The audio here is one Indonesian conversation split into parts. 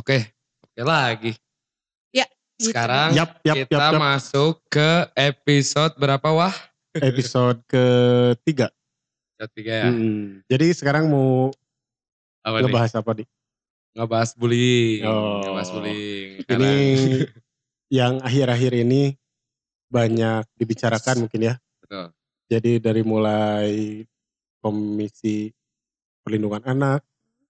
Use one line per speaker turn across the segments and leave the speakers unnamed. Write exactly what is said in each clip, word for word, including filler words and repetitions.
Oke, oke lagi.
Ya, gitu.
Sekarang
Yap, yap,
kita
yap, yap.
masuk ke episode berapa Wah?
Episode ketiga.
Ketiga ya.
Hmm. Jadi sekarang mau
Apa
ngebahas
nih?
apa nih?
Ngebahas bullying.
Oh,
Ngebahas bullying.
ini
Sekarang.
yang akhir-akhir ini banyak dibicarakan mungkin ya.
Betul.
Jadi dari mulai Komisi Perlindungan Anak,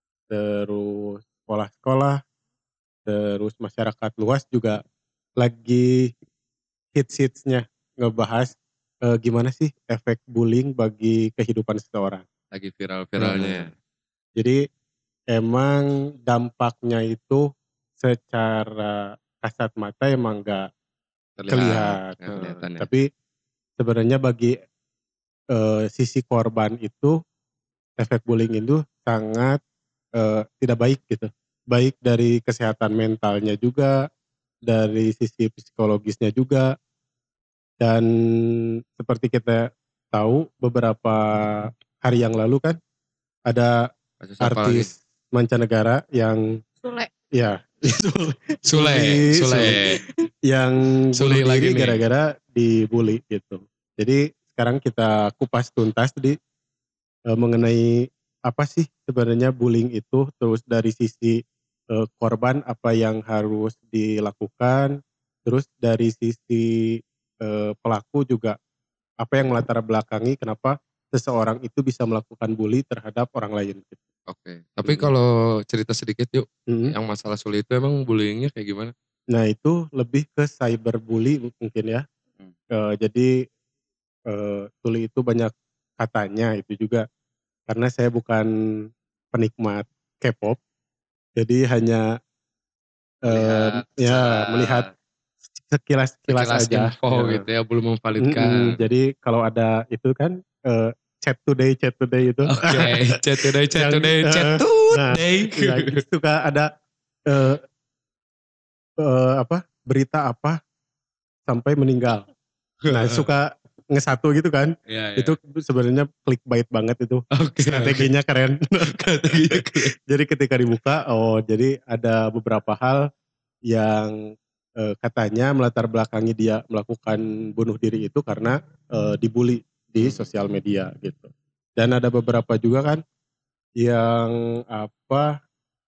terus sekolah-sekolah, terus masyarakat luas juga lagi hits-hitsnya ngebahas eh, gimana sih efek bullying bagi kehidupan seseorang.
Lagi viral-viralnya ya.
Nah, jadi emang dampaknya itu secara kasat mata emang gak
Terlihat.
kelihatan.
Nggak kelihatan ya.
Tapi sebenarnya bagi eh, sisi korban itu efek bullying itu sangat eh, tidak baik gitu. Baik dari kesehatan mentalnya juga, dari sisi psikologisnya juga. Dan seperti kita tahu beberapa hari yang lalu kan ada
Kasus apa lagi?
artis mancanegara yang
Sule.
ya
Sule,
bully,
Sule.
yang
Sule
bunuh
lagi
diri
nih.
gara-gara dibully gitu. Jadi sekarang kita kupas tuntas di e, mengenai apa sih sebenarnya bullying itu, terus dari sisi e, korban apa yang harus dilakukan, terus dari sisi e, pelaku juga apa yang melatar belakangi kenapa seseorang itu bisa melakukan bully terhadap orang lain gitu.
Oke. Tapi
Hmm.
kalau cerita sedikit yuk.
Hmm.
Yang masalah Sule itu emang bullyingnya kayak gimana?
Nah itu lebih ke cyberbully mungkin ya.
Hmm.
E, jadi e, Sule itu banyak katanya itu juga karena saya bukan penikmat K-pop, jadi hanya
Melihat
e, ya
secara
melihat sekilas-sekilas
sekilas
aja.
info
Ya.
gitu ya, belum
Mm-mm,
memvalidkan.
jadi kalau ada itu kan e, chat today, chat today itu.
Oke, chat today, chat
Yang,
today, chat
eh, nah,
today.
ya, suka ada eh, eh, apa berita apa sampai meninggal. Nah suka ngesatu gitu kan.
Iya, iya.
Itu sebenarnya clickbait banget itu.
Oke,
Strateginya
oke.
keren.
Strateginya keren.
Jadi ketika dibuka, oh jadi ada beberapa hal yang eh, katanya melatar belakangi dia melakukan bunuh diri itu karena eh, dibully di
Hmm.
sosial media gitu. Dan ada beberapa juga kan yang apa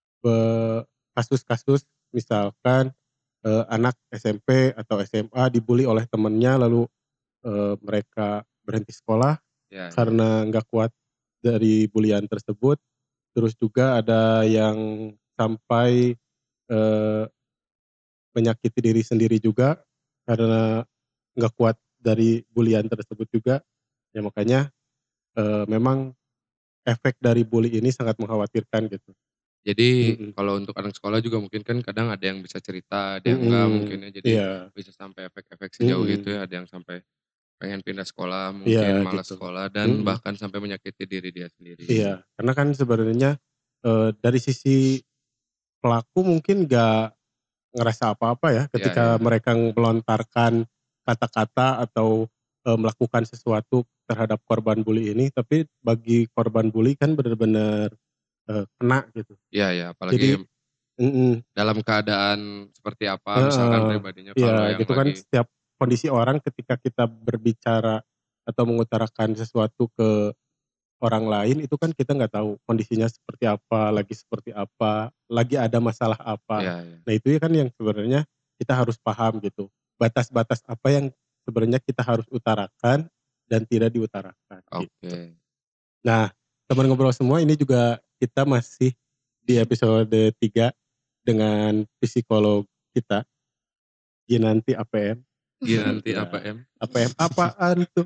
be- kasus-kasus misalkan eh, anak S M P atau S M A dibully oleh temennya lalu eh, mereka berhenti sekolah
Ya, ya.
karena nggak kuat dari bulian tersebut. Terus juga ada yang sampai eh, menyakiti diri sendiri juga karena nggak kuat dari bulian tersebut juga. Ya makanya eh, memang efek dari bully ini sangat mengkhawatirkan gitu.
Jadi
Mm-mm.
kalau untuk anak sekolah juga mungkin kan kadang ada yang bisa cerita, ada yang enggak mungkin
Mm-mm.
ya. Jadi
Iya.
bisa sampai efek-efek sejauh itu
Mm-mm.
ya. Ada yang sampai pengen pindah sekolah, mungkin
Iya
malas
gitu.
sekolah, dan
Mm-mm.
bahkan sampai menyakiti diri dia sendiri.
Iya, karena kan sebenarnya eh, dari sisi pelaku mungkin gak ngerasa apa-apa ya
Iya,
ketika
iya.
mereka melontarkan kata-kata atau eh, melakukan sesuatu terhadap korban bully ini, tapi bagi korban bully kan benar-benar eh, kena gitu.
Iya, iya.
Jadi,
Apalagi
mm-mm,
dalam keadaan seperti apa misalkan
eh,
pribadinya kalau
ya
yang
gitu kan
lagi.
setiap kondisi orang ketika kita berbicara atau mengutarakan sesuatu ke orang lain itu kan kita nggak tahu kondisinya seperti apa, lagi seperti apa, lagi ada masalah apa.
Iya, iya.
Nah itu ya kan yang sebenarnya kita harus paham gitu. Batas-batas apa yang sebenarnya kita harus utarakan dan tidak diutarakan gitu.
Oke.
Nah teman ngobrol semua ini juga kita masih di episode tiga dengan psikolog kita, Ginanti A P M.
Ginanti
Ya,
apa em?
A P M apaan tuh?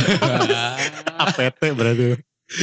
A P T berarti.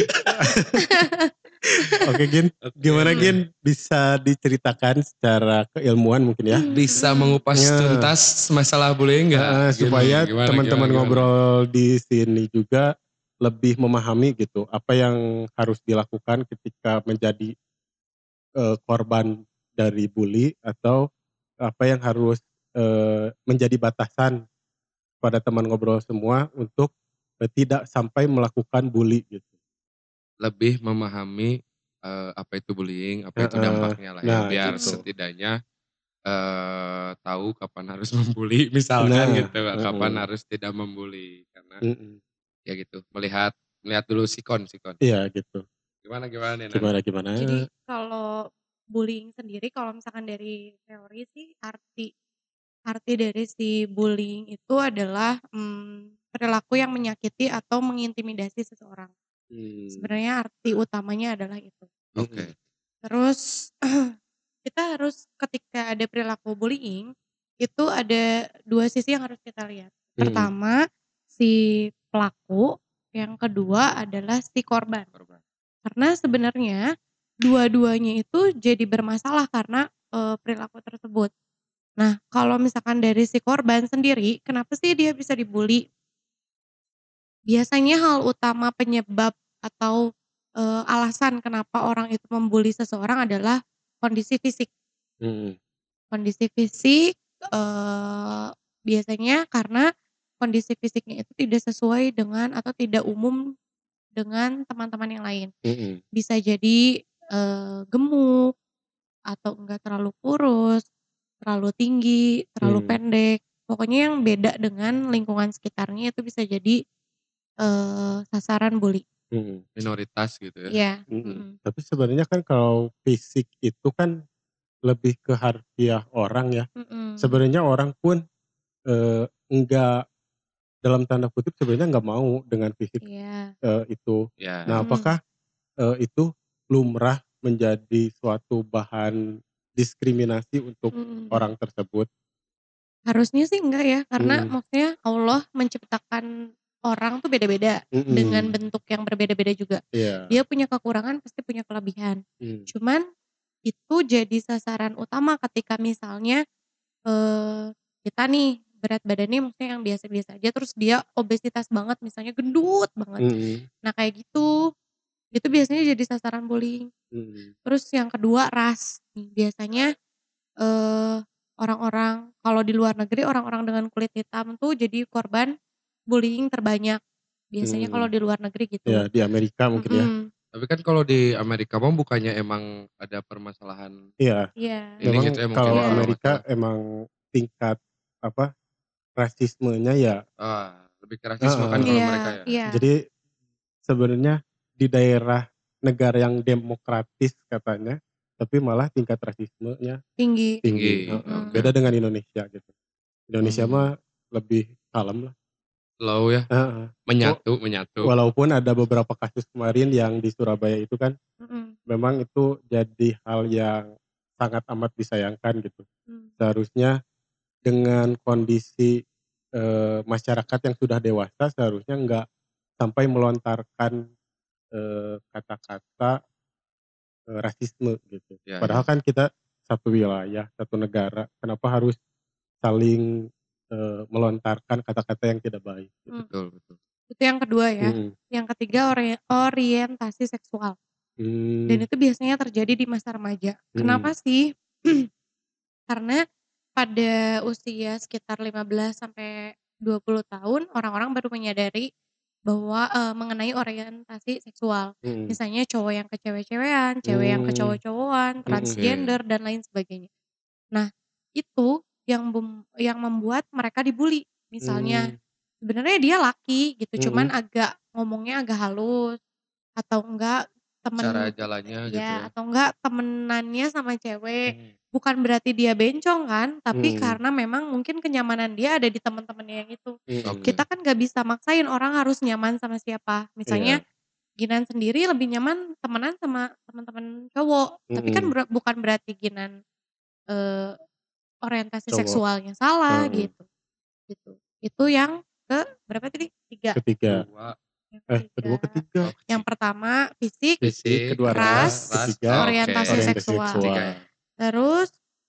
Oke Gin,
Oke,
gimana
oke.
Gin bisa diceritakan secara keilmuan mungkin ya?
Bisa mengupas
Ya,
tuntas masalah bullying nggak?
eh,
Gin,
supaya
gimana, gimana,
teman-teman
gimana?
ngobrol di sini juga lebih memahami gitu apa yang harus dilakukan ketika menjadi eh, korban dari bully atau apa yang harus eh, menjadi batasan pada teman ngobrol semua untuk eh, tidak sampai melakukan bully gitu.
Lebih memahami eee, apa itu bullying, apa itu
Heeh,
dampaknya lah ya,
nah
biar
gitu.
Mhm.
setidaknya, eee, tahu kapan harus membuli misalkan
Nah,
gitu, kapan
mhm.
harus tidak membuli. Karena,
Mhm.
ya gitu, melihat melihat dulu sikon sikon.
Iya gitu.
Gimana gimana nih Nan?
Gimana gimana?
Jadi kalau bullying sendiri kalau misalkan dari teori sih arti arti dari si bullying itu adalah, mmm, perilaku yang menyakiti atau mengintimidasi seseorang.
Mmm.
Sebenarnya arti utamanya adalah itu.
Mhm.
Oke.
Terus kita harus ketika ada perilaku bullying, itu ada dua sisi yang harus kita lihat.
Mhm.
Pertama, si pelaku, yang kedua adalah si korban.
Korban.
Karena sebenarnya dua-duanya itu jadi bermasalah karena, eee, perilaku tersebut. Nah, kalau misalkan dari si korban sendiri, kenapa sih dia bisa dibully? Biasanya hal utama penyebab atau, eee, alasan kenapa orang itu membuli seseorang adalah kondisi fisik.
Mhm.
Kondisi fisik, eee, biasanya karena kondisi fisiknya itu tidak sesuai dengan atau tidak umum dengan teman-teman yang lain.
Mhm.
Bisa jadi, eee, gemuk, atau enggak terlalu kurus, terlalu tinggi, terlalu
Mmm.
pendek, pokoknya yang beda dengan lingkungan sekitarnya itu bisa jadi, eee, sasaran bully.
Mhm.
Minoritas gitu ya.
Iya,
Mhm,
mhm.
tapi sebenarnya kan kalau fisik itu kan lebih ke harfiah orang ya.
Mhm.
Sebenarnya orang pun, eee, enggak dalam tanda kutip sebenarnya enggak mau dengan fisik,
Iya.
eee, itu. Nah,
Ya.
Mhm.
apakah, eee, itu lumrah menjadi suatu bahan diskriminasi untuk
Mhm.
orang tersebut?
Harusnya sih enggak ya, karena
Mhm.
maksudnya Allah menciptakan orang tuh beda-beda, dengan
Mhm.
bentuk yang berbeda-beda juga.
Iya.
Dia punya kekurangan pasti punya kelebihan.
Mmm.
Cuman itu jadi sasaran utama ketika misalnya, eee, kita nih berat badannya maksudnya yang biasa-biasa aja, terus dia obesitas banget misalnya gendut banget.
Mhm.
Nah kayak gitu, itu biasanya jadi sasaran bullying.
Mhm.
Terus yang kedua ras, nih biasanya, eee, orang-orang kalau di luar negeri orang-orang dengan kulit hitam tuh jadi korban bullying terbanyak. Biasanya kalau
Mmm.
di luar negeri
Iya
gitu.
di Amerika mungkin ya.
Mhm.
Tapi kan kalau di Amerika mah bukannya emang ada permasalahan
Iya,
Iya.
ini gitu
memang
ya, mungkin
kalau
Iya.
Amerika
masalah-masalah
emang tingkat apa, rasismenya ya
Ah, lebih ke rasisme kan
heeh,
kalau
Iya
mereka ya.
iya.
jadi sebenarnya di daerah negara yang demokratis katanya, tapi malah tingkat rasismenya
Tinggi.
tinggi,
Tinggi,
heeh,
oke
beda
Mhm.
dengan
oke.
Indonesia gitu. Indonesia
Mhm.
mah lebih kalem lah.
Slow ya,
Heeh, wa
menyatu menyatu.
walaupun ada beberapa kasus kemarin yang di Surabaya itu kan,
Mhm.
memang itu jadi hal yang sangat amat disayangkan gitu.
Mmm.
Seharusnya dengan kondisi, eee, masyarakat yang sudah dewasa seharusnya enggak sampai melontarkan, eee, kata-kata, eee, rasisme gitu.
Ya
Padahal
ya.
kan kita satu wilayah, satu negara, kenapa harus saling, eee, melontarkan kata-kata yang tidak baik gitu.
Mmm.
Betul betul.
Itu yang kedua ya.
Mhm.
Yang ketiga ori orientasi seksual. Dan
Mmm.
itu biasanya terjadi di masa remaja.
Mhm.
Kenapa sih? Karena pada usia sekitar lima belas sampai dua puluh tahun orang-orang baru menyadari bahwa, eee, mengenai orientasi seksual.
Mhm.
Misalnya cowok yang ke cewek-cewekan, cewek yang ke
Mmm,
cowok-cowokan,
mhm.
Oke.
transgender dan lain sebagainya. Nah, itu yang bem yang membuat mereka dibully. Misalnya,
Mmm.
sebenarnya dia laki gitu, cuman
Mhm.
agak ngomongnya agak halus, atau enggak
Cara
temen
jalannya gitu
ya
ya.
atau enggak temenannya sama cewek,
Mmm.
bukan berarti dia bencong kan, tapi
Mhm.
karena memang mungkin kenyamanan dia ada di temen-temennya yang itu.
Mhm.
Kita
Oke.
kan gak bisa maksain orang harus nyaman sama siapa. Misalnya
Iya.
Ginan sendiri lebih nyaman temenan sama temen-temen cowok, tapi kan
Mhm.
bera bukan berarti Ginan, eee, orientasi
Cowok,
seksualnya salah
heeh.
gitu, gitu. Itu yang ke berapa tadi? tiga.
Ketiga,
dua.
Yang
eh kedua,
ketiga,
ketiga?
Oh
yang
keti
pertama fisik,
Fisik,
Fisik,
kedua ras,
kedua
ras,
ras,
ketiga
oh
orientasi
oke.
orientasi
seksual.
Ketiga ya.
seksual.
Terus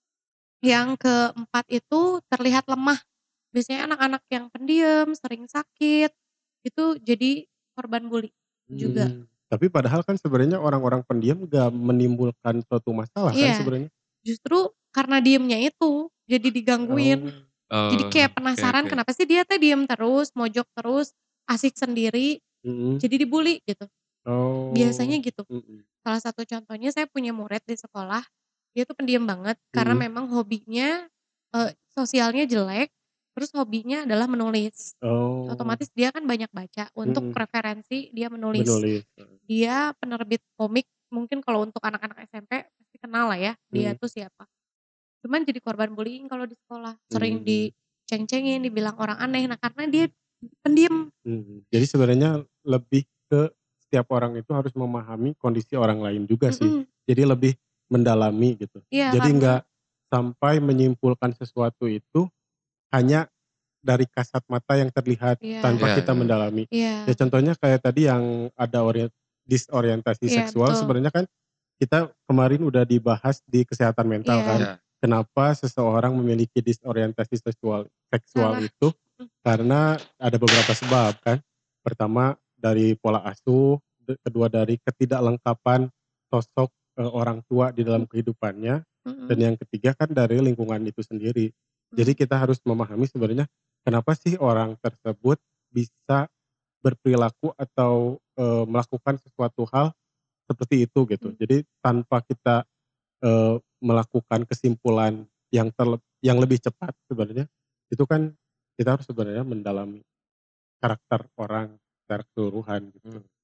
yang keempat itu terlihat lemah. Biasanya anak-anak yang pendiam, sering sakit, itu jadi korban bully juga.
Mmm, tapi padahal kan sebenarnya orang-orang pendiam enggak menimbulkan suatu masalah kan
Iya,
sebenarnya?
justru karena diemnya itu, jadi digangguin.
Oh.
Jadi
Oh,
kayak
oke
penasaran
oke.
kenapa sih dia teh diem terus, mojok terus, asyik sendiri,
Mhm.
jadi dibully gitu.
Oh,
Biasanya gitu.
mhm.
Salah satu contohnya saya punya murid di sekolah, dia tuh pendiam banget karena
Mhm.
memang hobinya, eee, sosialnya jelek, terus hobinya adalah menulis.
Oh.
Otomatis dia kan banyak baca, untuk
Mhm.
referensi dia menulis.
Menulis, heeh.
Dia penerbit komik, mungkin kalau untuk anak-anak S M P pasti kenal lah ya, dia
Mhm.
tuh siapa. Cuman jadi korban bullying kalau di sekolah, sering
Mmm.
diceng-cengin, dibilang orang aneh, nah karena dia pendiam.
Mhm, jadi sebenarnya lebih ke setiap orang itu harus memahami kondisi orang lain juga sih,
Mhm.
jadi lebih mendalami gitu.
Iya
Jadi
karena
nggak sampai menyimpulkan sesuatu itu hanya dari kasat mata yang terlihat
Iya.
tanpa
Iya
kita
iya.
mendalami. Ya
Iya.
contohnya kayak tadi yang ada orient disorientasi
Iya
seksual
betul.
sebenarnya kan kita kemarin udah dibahas di kesehatan mental kan,
Iya.
Iya.
kenapa seseorang memiliki disorientasi seksual seksual
Salah.
itu
Mhm.
karena ada beberapa sebab kan. Pertama dari pola asuh, de kedua dari ketidaklengkapan sosok, eee, orang tua di dalam
Mhm.
kehidupannya, dan
Mhm.
yang ketiga kan dari lingkungan itu sendiri. Jadi
Mmm.
kita harus memahami sebenarnya kenapa sih orang tersebut bisa berperilaku atau, eee, melakukan sesuatu hal seperti itu gitu.
Mmm.
Jadi tanpa kita, eee, melakukan kesimpulan yang terleb yang lebih cepat sebenarnya, itu kan kita harus sebenarnya mendalami karakter orang secara keseluruhan gitu.
Mmm.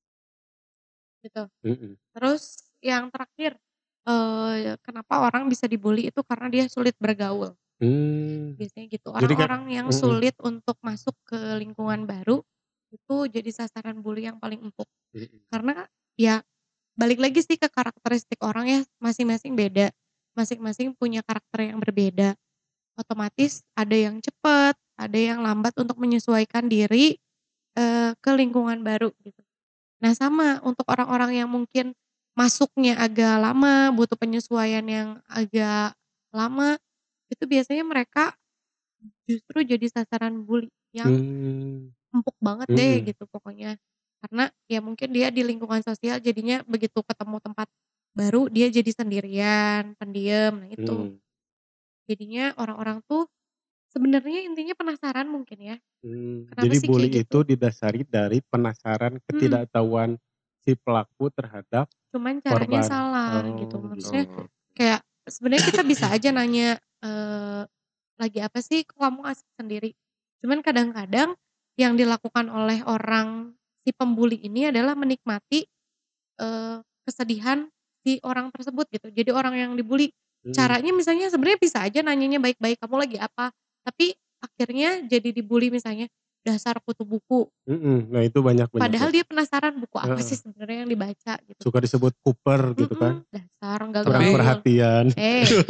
Gitu.
Mhm.
Terus yang terakhir, eee, kenapa orang bisa di-bully itu karena dia sulit bergaul.
Mmm,
Biasanya gitu,
jadi kan
orang-orang yang
mhm.
sulit untuk masuk ke lingkungan baru, itu jadi sasaran bully yang paling empuk.
Mhm.
Karena ya balik lagi sih ke karakteristik orang ya, masing-masing beda, masing-masing punya karakter yang berbeda. Otomatis ada yang cepet, ada yang lambat untuk menyesuaikan diri, eee, ke lingkungan baru gitu. Nah sama, untuk orang-orang yang mungkin masuknya agak lama, butuh penyesuaian yang agak lama, itu biasanya mereka justru jadi sasaran bully yang
Mmm,
empuk banget deh
mhm.
gitu pokoknya. Karena ya mungkin dia di lingkungan sosial jadinya begitu ketemu tempat baru dia jadi sendirian, pendiam, nah itu.
Mhm.
Jadinya orang-orang tuh sebenarnya intinya penasaran mungkin ya,
Mmm,
kenapa
jadi
sih kayak
bully itu
gitu.
didasari dari penasaran
Mhm.
ketidaktahuan si pelaku terhadap
Cuman caranya
korban.
salah gitu,
Oh
maksudnya
Oh.
gitu.
kayak sebenarnya kita bisa aja nanya, eee, "Lagi apa sih kok kamu asik sendiri?" Cuman kadang-kadang yang dilakukan oleh orang si pem-bully ini adalah menikmati, eee, kesedihan si orang tersebut gitu. Jadi orang yang di-bully,
Mhm.
caranya misalnya sebenarnya bisa aja nanyanya baik-baik, "Kamu lagi apa?" Tapi akhirnya jadi di-bully misalnya, "Dasar kutu buku."
Mhm, nah itu banyak banyak
Padahal
ya.
dia penasaran, buku apa sih
Heeh.
sebenarnya yang dibaca gitu.
Suka disebut kuper gitu kan.
Mhm, "Dasar nggak
Kurang
Tapi
gaul."
perhatian.
Hei.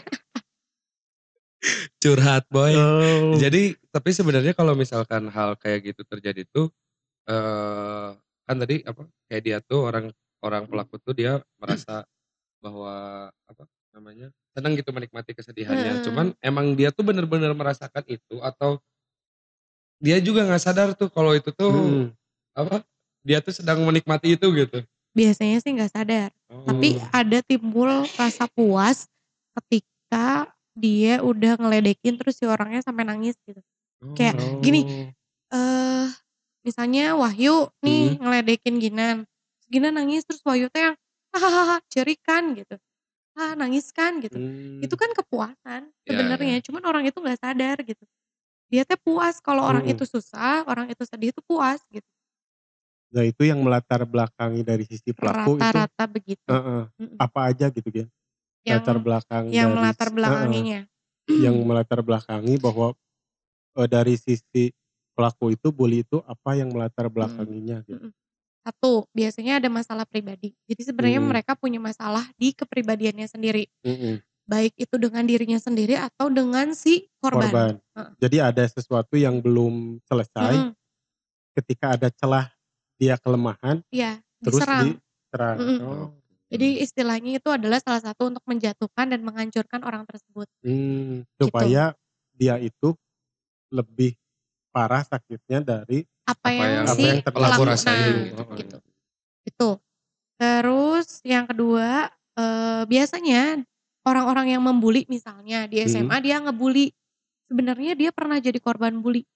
Curhat boy.
Oh.
Jadi tapi sebenarnya kalau misalkan hal kayak gitu terjadi tuh, eee, kan tadi apa, kayak dia tuh orang orang
Mhm.
pelaku tuh dia merasa bahwa apa namanya, senang gitu menikmati kesedihannya. Cuman
Heeh.
emang dia tuh bener-bener merasakan itu atau dia juga nggak sadar tuh kalau itu tuh
Mhm.
apa, dia tuh sedang menikmati itu gitu?
Biasanya sih nggak sadar, tapi
Mmm.
Oh.
ada timbul rasa puas ketika dia udah ngeledekin terus si orangnya sampai nangis gitu. Kayak
Oh.
gini,
Oh.
eee, misalnya Wahyu
Mhm.
nih ngeledekin Ginan, terus Ginan nangis terus Wahyu teh yang, "Hahaha ceurik kan?" Gitu, "Ah nangis kan?" Gitu. Itu
Mmm.
kan kepuasan
Iya
sebenarnya,
iya.
cuman orang itu nggak sadar gitu. Dia teh puas kalau orang itu
Mhm.
susah, orang itu sedih tuh puas gitu.
Nah itu yang melatar belakangi dari sisi pelaku itu
Rata-rata begitu,
heeh,
mhm.
apa aja gitu Gen? Latar
Yang
belakang
yang
dari
melatar
s heeh,
belakanginya.
yang melatar belakangi bahwa, eee, dari sisi pelaku itu, bully itu apa yang melatar
Mhm
belakanginya gitu?
mhm. Satu, biasanya ada masalah pribadi. Jadi sebenarnya
Mmm.
mereka punya masalah di kepribadiannya sendiri.
Mhm.
Baik itu dengan dirinya sendiri atau dengan si korban,
Korban.
heeh.
Jadi ada sesuatu yang belum selesai,
Mhm.
ketika ada celah dia kelemahan,
Iya,
terus
diserang,
diserang.
mhm.
Oh.
Jadi istilahnya itu adalah salah satu untuk menjatuhkan dan menghancurkan orang tersebut.
Mmm,
Gitu.
supaya dia itu lebih parah sakitnya dari
Apa
Apa
yang
apa
yang
yang
si
pelaku
terjadi
pelaku
rasain
nah,
mhm,
gitu kali
heeh.
gitu. Itu. Terus yang kedua, eee, biasanya orang-orang yang mem-bully misalnya di
Mhm.
S M A dia nge-bully, sebenarnya dia pernah jadi korban bully.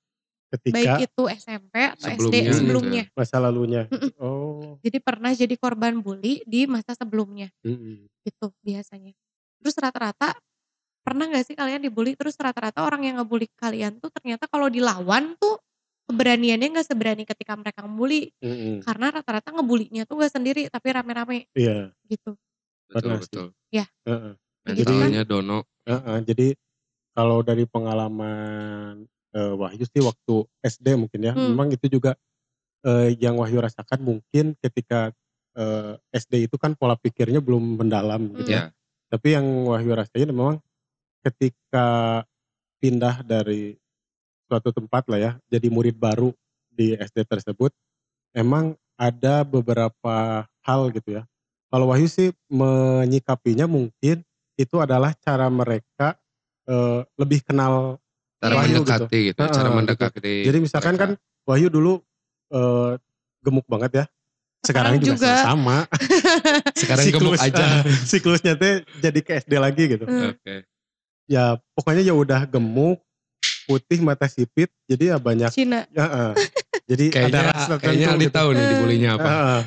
Baik
Ketika
itu S M P atau S D
Sebelumnya gitu ya?
sebelumnya.
mhm, masa lalunya
Mhm.
gitu. Oh.
Jadi pernah jadi korban bully di masa sebelumnya,
Mhm.
gitu biasanya. Terus rata-rata pernah nggak sih kalian dibully terus rata-rata orang yang nge-bully kalian tuh ternyata kalau dilawan tuh keberaniannya nggak seberani ketika mereka nge-bully.
Mhm.
Karena rata-rata nge-bully-nya tuh nggak sendiri tapi rame-rame,
Iya.
gitu.
Betul
Pernah sih.
betul.
Ya,
Heeh.
kayak gitu
Jadi
kan?
Mentalnya dono.
heeh, jadi kalau dari pengalaman, eee, Wahyu sih waktu S D mungkin ya,
Mmm.
memang itu juga, eee, yang Wahyu rasakan mungkin ketika, eee, S D itu kan pola pikirnya belum mendalam gitu ya.
Mmm.
Iya.
Tapi yang Wahyu rasain memang ketika pindah dari suatu tempat lah ya, jadi murid baru di S D tersebut, emang ada beberapa hal gitu ya. Kalau Wahyu sih menyikapinya mungkin itu adalah cara mereka, eee, lebih kenal
Cara
Iya.
Wahyu gitu.
mendekati gitu ya, cara
Heeh, gitu.
mendekati
Jadi misalkan kan
mereka.
Wahyu dulu, eee, gemuk banget ya, sekarang
Sekarang
juga sa
juga.
sama.
Sekarang gemuk
Siklus
aja.
heeh, siklusnya teh jadi ke S D lagi gitu.
Heeh.
Oke.
Ya pokoknya ya udah gemuk, putih, mata sipit, jadi ya banyak
Cina.
heeh, jadi ada
Kayaknya
ras
kayaknya
tertentu
Aldi
gitu.
tahu nih
Eee.
di-bully-nya apa.
Heeh.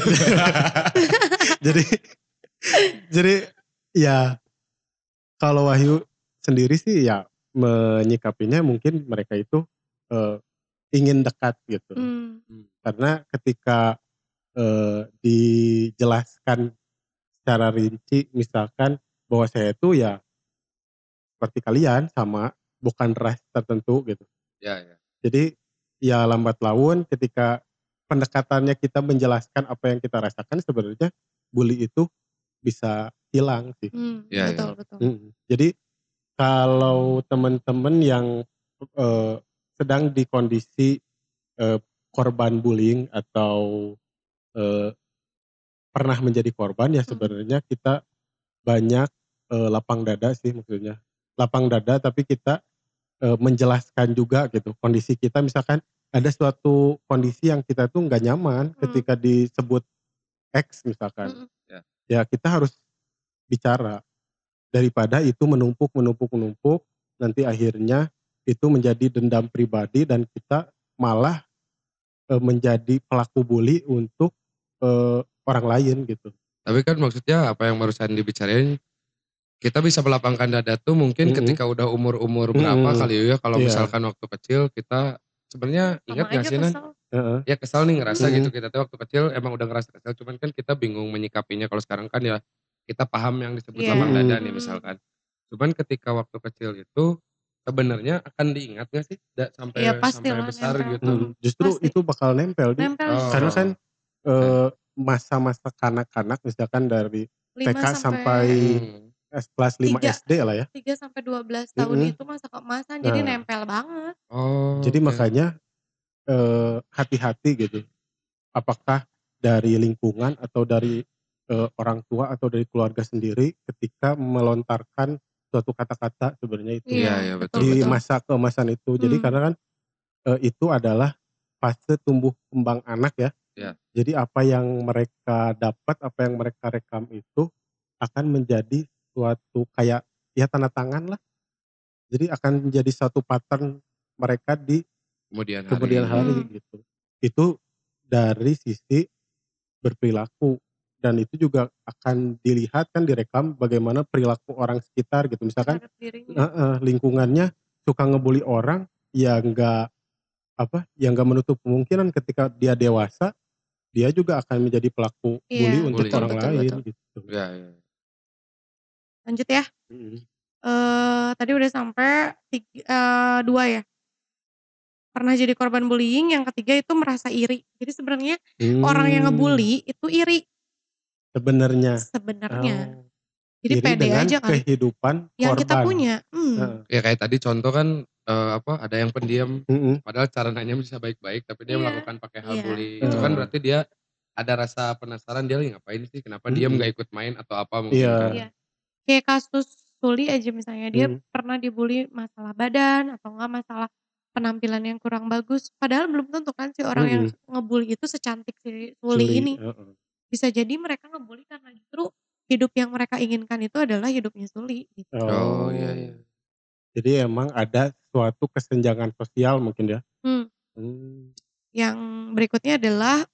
Jadi jadi ya kalau Wahyu sendiri sih ya menyikapinya mungkin mereka itu, eee, ingin dekat gitu.
Mmm.
Mmm.
Karena ketika, eee, dijelaskan secara rinci misalkan bahwa saya itu ya seperti kalian, sama, bukan ras tertentu gitu.
Ya ya.
Jadi ya lambat laun ketika pendekatannya kita menjelaskan apa yang kita rasakan sebenarnya bully itu bisa hilang sih.
Mmm,
Ya ya.
betul betul.
Mhm. Jadi kalau temen-temen yang, eee, sedang di kondisi, eee, korban bullying atau, eee, pernah menjadi korban ya
Mhm.
sebenarnya kita banyak, eee, lapang dada sih maksudnya. Lapang dada tapi kita, eee, menjelaskan juga gitu kondisi kita misalkan ada suatu kondisi yang kita tuh nggak nyaman
Mmm.
ketika disebut X misalkan.
Mhm.
Ya.
Ya kita harus bicara, daripada itu menumpuk menumpuk menumpuk, nanti akhirnya itu menjadi dendam pribadi dan kita malah, eee, menjadi pelaku bully untuk, eee, orang lain gitu.
Tapi kan maksudnya apa yang barusan dibicarain, kita bisa melapangkan dada tuh mungkin
Mhm.
ketika udah umur-umur berapa
Mhm.
kali ya, kalau
Iya.
misalkan waktu kecil kita sebenarnya ingat
Sama
nggak
aja
sih Nan,
kesel.
Heeh.
ya kesal nih ngerasa gitu
Mhm.
kita tuh waktu kecil emang udah ngerasa kesal cuman kan kita bingung menyikapinya, kalau sekarang kan ya kita paham yang disebut lapang
Iya,
dada
Mhm.
nih
mhm.
misalkan. Cuman ketika waktu kecil itu sebenarnya akan diingat nggak sih da
Iya
sampai sampai
pastilah
besar
nempel,
gitu?
mhm,
Mhm, justru
pasti.
itu bakal nempel di
Nempel
karena
justru.
kan,
Oh, oke.
eee, masa-masa kanak-kanak misalkan dari TK
lima sampai
sampai
Mhm.
es kelas lima
tiga,
S D lah ya.
tiga sampai dua belas tahun
Mhm.
itu masa keemasan jadi
Nah.
nempel banget.
Oh,
Jadi
oke.
makanya, eee, hati-hati gitu, apakah dari lingkungan atau dari, eee, orang tua atau dari keluarga sendiri ketika melontarkan suatu kata-kata sebenarnya itu,
Iya
Iya,
iya, betul
betul
di
betul.
betul.
masa keemasan itu. Jadi
Mmm.
karena kan, eee, itu adalah fase tumbuh kembang anak ya.
Ya.
Jadi apa yang mereka dapat, apa yang mereka rekam itu akan menjadi suatu kayak ya tanda tangan lah. Jadi akan menjadi suatu pattern mereka di
Kemudian
kemudian
hari.
hari
Mmm.
gitu. Itu dari sisi berperilaku dan itu juga akan dilihat kan direkam bagaimana perilaku orang sekitar gitu. Misalkan
Terhadap dirinya.
heeh, lingkungannya suka nge-bully orang, ya nggak apa, ya nggak menutup kemungkinan ketika dia dewasa, dia juga akan menjadi pelaku bully
Iya,
untuk
Bully
betul
ya.
orang
betul
lain
betul.
gitu.
Ya ya.
Lanjut ya.
Mhm.
Eee, tadi udah sampai tig eee, dua ya. Pernah jadi korban bullying, yang ketiga itu merasa iri. Jadi sebenarnya orang yang
Mmm.
nge-bully itu iri.
Sebenarnya.
Sebenarnya.
Oh,
Jadi
iri
pede
dengan
aja kali.
kehidupan
Yang kita
korban.
punya, mmm.
Heeh.
Ya kayak tadi contoh kan, eee, apa, ada yang pendiam,
Mhm.
padahal cara nanya bisa baik-baik tapi dia
Iya,
melakukan pakai hal
iya,
bully. Itu kan
mhm.
Heeh.
berarti dia ada rasa penasaran, dia lagi ngapain sih, kenapa diem
Mhm.
nggak ikut main atau apa mungkin kan.
Iya,
Iya.
kayak kasus Suli aja misalnya, dia
Mhm.
pernah di-bully masalah badan atau enggak masalah penampilan yang kurang bagus, padahal belum tentu kan si orang yang
Mhm.
nge-bully itu secantik si Suli
Suli,
ini.
heeh.
Bisa jadi mereka nge-bully karena justru hidup yang mereka inginkan itu adalah hidupnya Suli, gitu.
Oh, iya
Oh,
iya.
jadi emang ada suatu kesenjangan sosial mungkin ya?
Mmm.
Mmm.
Yang berikutnya adalah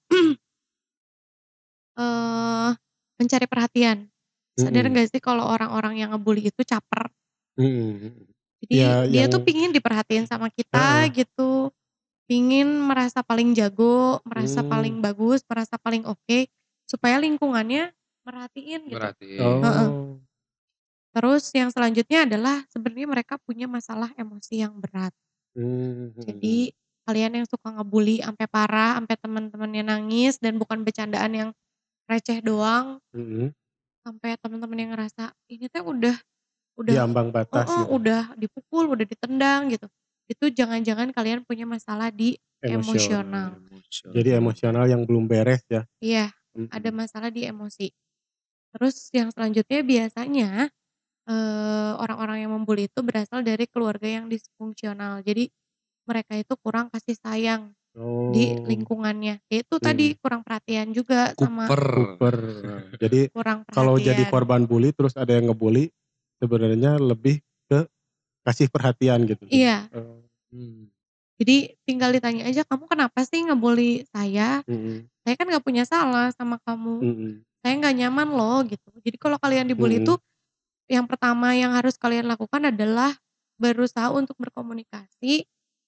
eee, mencari perhatian. Sadar
Mhm.
nggak sih kalau orang-orang yang ngebully itu caper?
Mhm mhm.
Jadi
Ya
dia tuh
yang
pingin diperhatiin sama kita
heeh.
gitu, pingin merasa paling jago, merasa
Mmm.
paling bagus, merasa paling oke, supaya lingkungannya merhatiin gitu.
Merhatiin.
Heeh.
Oh.
Terus yang selanjutnya adalah sebenarnya mereka punya masalah emosi yang berat.
Mmm, mhm
Jadi
mhm.
kalian yang suka ngebully ampe parah, ampe temen-temennya nangis dan bukan bercandaan yang receh doang
Mhm.
sampai temen-temennya ngerasa ini teh udah
Di
udah
ambang batas
heeh,
gitu.
udah dipukul, udah ditendang gitu. Itu jangan-jangan kalian punya masalah di
Emosional.
emosional.
Jadi
Emosional.
emosional yang belum beres ya?
Iya, ada
Mhm.
masalah di emosi. Terus yang selanjutnya biasanya, eee, orang-orang yang membuli itu berasal dari keluarga yang disfungsional. Jadi mereka itu kurang kasih sayang di
Oh.
lingkungannya. Ya itu tadi
Mhm.
kurang perhatian juga sama
Kuper.
Kuper, heeh. Jadi
kurang
kalau jadi
perhatian.
korban bully terus ada yang ngebully, sebenarnya lebih ke kasih perhatian gitu jadi
Iya.
oh, mmm.
Jadi tinggal ditanya aja, "Kamu kenapa sih ngebully saya?
Mhm.
Saya kan nggak punya salah sama kamu.
Mhm.
Saya nggak nyaman loh," gitu. Jadi kalau kalian dibully itu,
Mhm.
yang pertama yang harus kalian lakukan adalah berusaha untuk berkomunikasi,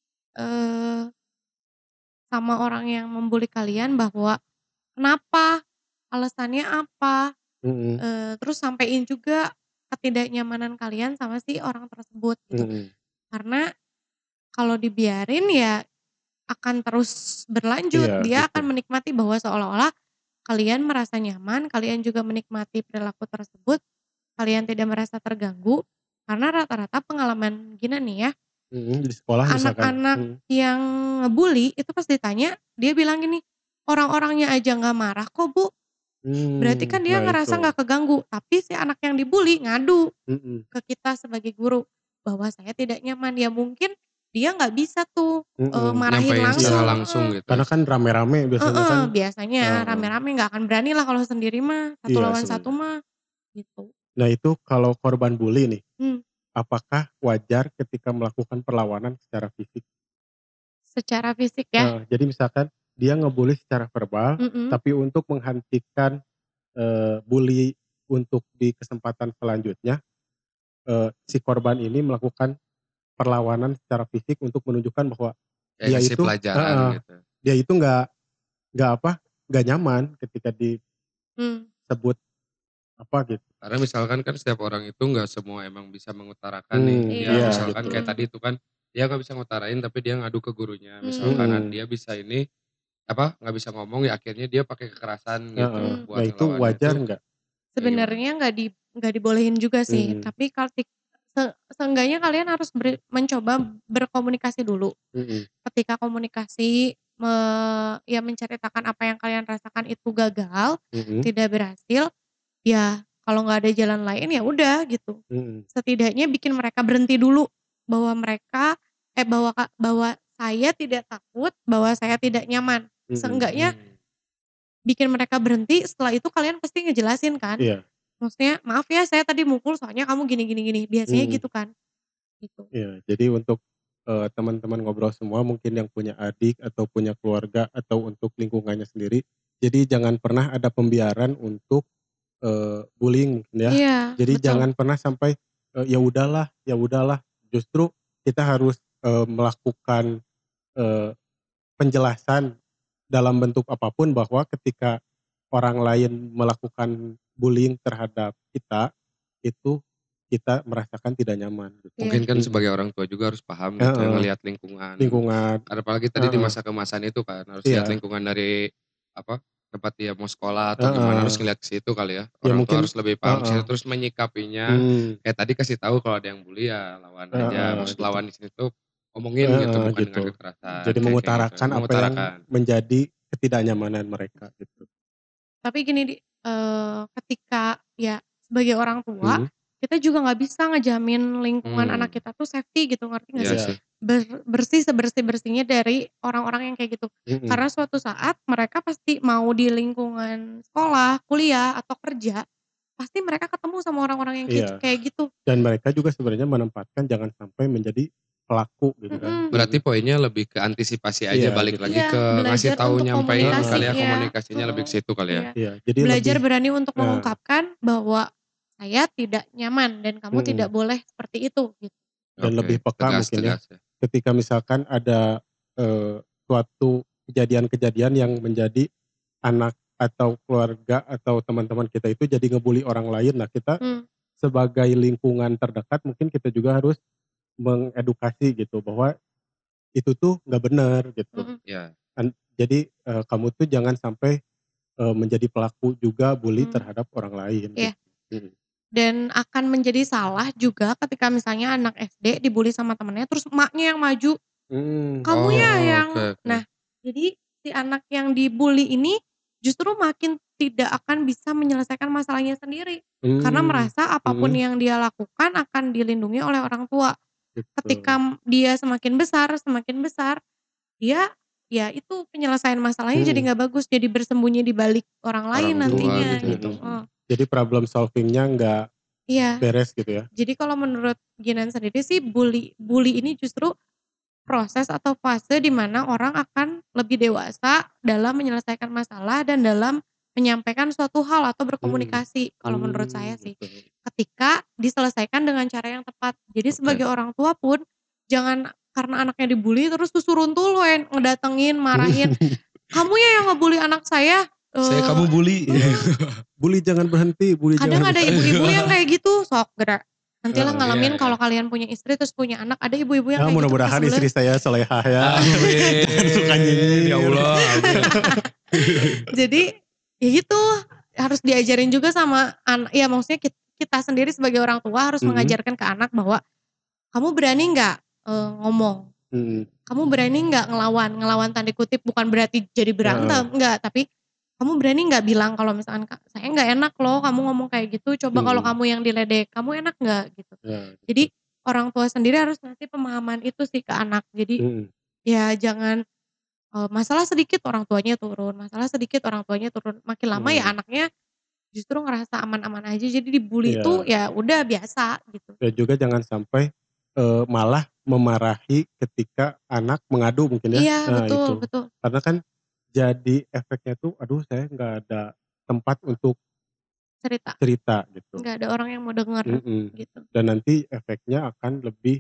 eee sama orang yang membuli kalian bahwa kenapa, alasannya apa,
Mhm.
eee, terus sampein juga ketidaknyamanan kalian sama si orang tersebut gitu.
Mhm.
Karena kalau dibiarin ya akan terus berlanjut,
Iya,
dia akan
betul.
menikmati bahwa seolah-olah kalian merasa nyaman, kalian juga menikmati perilaku tersebut, kalian tidak merasa terganggu, karena rata-rata pengalaman gini nih ya,
Mhm, di sekolah misalkan?
anak-anak
Mhm.
yang ngebully itu pas ditanya, dia bilang gini, "Orang-orangnya aja nggak marah kok Bu." Berarti
Mmm,
kan dia
nah
ngerasa
itu.
nggak keganggu, tapi si anak yang dibully ngadu
Mhm.
ke kita sebagai guru, bahwa saya tidak nyaman. Ya mungkin dia nggak bisa tuh, eee,
Mhm.
marahin
Nyampein secara
langsung
Iya.
langsung
heeh.
gitu.
Karena kan rame-rame biasanya
Heeh,
kan
biasanya
heeh.
rame-rame nggak akan berani lah kalau sendiri mah, satu
Iya
lawan satu
sebenarnya.
mah, gitu.
Nah itu kalau korban bully nih,
Mmm.
apakah wajar ketika melakukan perlawanan secara fisik?
Secara fisik ya?
Heeh, jadi misalkan dia ngebully secara verbal,
Mhm.
tapi untuk menghentikan, eee, bully untuk di kesempatan selanjutnya, eee, si korban ini melakukan perlawanan secara fisik untuk menunjukkan bahwa
Kayak
dia
ngasih
itu
pelajaran
heeh,
gitu.
dia itu nggak nggak apa, nggak nyaman ketika
Mmm.
disebut apa gitu.
Karena misalkan kan setiap orang itu nggak semua emang bisa mengutarakan nih.
Mmm,
Dia
iya
Iya,
misalkan kayak
gitu.
tadi
mhm.
itu kan, dia nggak bisa ngutarain tapi dia ngadu ke gurunya. Misalkan
Mhm.
Mmm.
dia bisa ini, apa, nggak bisa ngomong ya akhirnya dia pakai kekerasan
Heeh,
gitu
Mmm.
nah
buat
itu
ngelawannya
wajar
itu
nggak?
kayak gimana?
Sebenarnya nggak di nggak dibolehin juga sih,
Mhm.
tapi kaltik se seenggaknya kalian harus ber mencoba berkomunikasi dulu.
Mhm.
Ketika komunikasi me ya menceritakan apa yang kalian rasakan itu gagal,
Mhm.
tidak berhasil, ya kalau nggak ada jalan lain ya udah gitu.
Mhm.
Setidaknya bikin mereka berhenti dulu, bahwa mereka eh bahwa ka bahwa saya tidak takut, bahwa saya tidak nyaman.
Mhm.
Seenggaknya
Mmm.
bikin mereka berhenti, setelah itu kalian pasti ngejelasin kan.
Iya.
Maksudnya, "Maaf ya saya tadi mukul soalnya kamu gini gini gini." Biasanya
Mhm.
gitu kan, gitu.
Iya, jadi untuk, eee, teman-teman ngobrol semua mungkin yang punya adik atau punya keluarga atau untuk lingkungannya sendiri, jadi jangan pernah ada pembiaran untuk, eee, bullying mungkin ya.
Iya,
Jadi
betul.
jangan pernah sampai, eee, ya udahlah ya udahlah, justru kita harus, eee, melakukan, eee, penjelasan dalam bentuk apapun bahwa ketika orang lain melakukan bullying terhadap kita, itu kita merasakan tidak nyaman gitu.
Iya.
Mungkin kan
Mhm.
sebagai orang tua juga harus paham gitu ya,
Heeh.
ngelihat lingkungan.
Lingkungan.
Apalagi tadi di
Heeh.
masa keemasan itu kan, harus lihat
Iya.
lingkungan dari, apa, tempat dia mau sekolah atau gimana, harus
Heeh.
ngelihat ke situ kali ya.
Ya
Orang tua
mungkin
harus lebih paham ke situ,
heeh.
terus menyikapinya,
Mmm.
kayak tadi kasih tahu kalau ada yang bully ya lawan aja.
Heeh,
Maksud
gitu.
lawan di sini tuh omongin gitu,
Heeh,
bukan dengan
gitu.
kekerasan,
Jadi
kayak kayak gitu,
mengutarakan apa yang
mengutarakan.
menjadi ketidaknyamanan mereka gitu.
Tapi gini di eee, ketika ya sebagai orang tua,
Mhm.
kita juga nggak bisa ngejamin lingkungan anak
Mmm.
kita tuh safety gitu, ngerti nggak
Iya
sih?
Iya.
sih.
Ber bersih sebersih-bersihnya dari orang-orang yang kayak gitu.
Mhm.
Karena suatu saat mereka pasti mau di lingkungan sekolah, kuliah, atau kerja, pasti mereka ketemu sama orang-orang yang kic
Iya.
kayak gitu.
Dan mereka juga sebenarnya menempatkan jangan sampai menjadi pelaku gitu kan.
Mhm.
Berarti
Mhm.
poinnya lebih ke antisipasi aja,
Iya
balik
gitu.
lagi
Iya,
ke ngasih
belajar
tahu,
untuk
nyampein
Heeh.
komunikasi
kali ya,
ya,
komunikasinya lebih
heeh,
ke situ kali ya?
iya.
Iya, jadi
Belajar
lebih
berani untuk
nah.
mengungkapkan bahwa saya tidak nyaman dan kamu tidak
Mhm.
boleh seperti itu, gitu.
Dan lebih
Oke,
peka
tegas
mungkin ya,
tegas ya.
ketika misalkan ada, eee, suatu kejadian-kejadian yang menjadi anak atau keluarga atau teman-teman kita itu jadi nge-bully orang lain. Nah kita
Mmm.
sebagai lingkungan terdekat mungkin kita juga harus mengedukasi gitu bahwa itu tuh nggak bener gitu.
Mhm.
Iya.
Kan jadi, eee, kamu tuh jangan sampai, eee, menjadi pelaku juga bully
Mmm.
terhadap orang lain
Iya.
gitu. Mhm.
Dan akan menjadi salah juga ketika misalnya anak S D di-bully sama temennya terus emaknya yang maju,
Mmm,
"Kamunya
iya.
Oh,
yang"
oke
nah
oke.
jadi si anak yang di-bully ini justru makin tidak akan bisa menyelesaikan masalahnya sendiri. Karena
Mmm,
merasa apapun
mhm.
yang dia lakukan akan dilindungi oleh orang tua.
Betul.
Ketika m dia semakin besar semakin besar, dia ya itu penyelesaian masalahnya jadi
Mhm.
nggak bagus, jadi bersembunyi di balik orang lain
Orang tua
nantinya
gitu
Mhm
ya?
gitu,
mhm.
heeh.
Jadi problem solving-nya nggak
Iya.
beres gitu ya?
Jadi kalau menurut Ginan sendiri sih bully bully ini justru proses atau fase di mana orang akan lebih dewasa dalam menyelesaikan masalah dan dalam menyampaikan suatu hal atau
Mhm.
berkomunikasi kalau menurut saya
Mmm,
sih.
gitu.
Ketika diselesaikan dengan cara yang tepat. Jadi
Oke.
sebagai orang tua pun jangan karena anaknya di-bully terus susul-runtul we ngedatengin, marahin, "Kamu ya yang nge-bully anak saya,"
"Saya
eee
kamu bully."
heeh.
"Bully jangan berhenti bully
Kadang
jangan
ada ibu-ibu yang kayak gitu, sok geura nantilah
Heeh.
Iya
ngalamin
iya.
kalau kalian punya istri terus punya anak, ada ibu-ibu yang
Ya
kayak gitu tuh
mudah-mudahan istri
sebelnya
saya shalehah ya. Jangan suka
Amin, ya
nyinyir.
Allah, amin.
Jadi, ya gitu, harus diajarin juga sama an ya maksudnya kit kita sendiri sebagai orang tua harus
Mhm.
mengajarkan ke anak bahwa, "Kamu berani nggak, eee, ngomong?
Mhm.
Kamu berani nggak ngelawan?" Ngelawan tanda kutip bukan berarti jadi
Heeh.
berantem, enggak, tapi, "Kamu berani nggak bilang kalau misalkan ka saya nggak enak loh kamu ngomong kayak gitu, coba kalau
Mhm.
kamu yang diledek, kamu enak nggak?" Gitu.
Ya,
Jadi
betul.
orang tua sendiri harus ngasih pemahaman itu sih ke anak. Jadi
Mhm.
ya jangan, eee, masalah sedikit orang tuanya turun, masalah sedikit orang tuanya turun, makin lama ya
Mhm.
anaknya justru ngerasa aman-aman aja jadi di-bully itu
Iya.
ya udah biasa gitu.
Dan juga jangan sampai, eee, malah memarahi ketika anak mengadu mungkin ya,
Iya,
nah
betul
itu.
betul.
Karena kan jadi efeknya tuh, aduh saya nggak ada tempat untuk
Cerita.
cerita gitu.
Nggak ada orang yang mau denger,
Mhm.
gitu.
Dan nanti efeknya akan lebih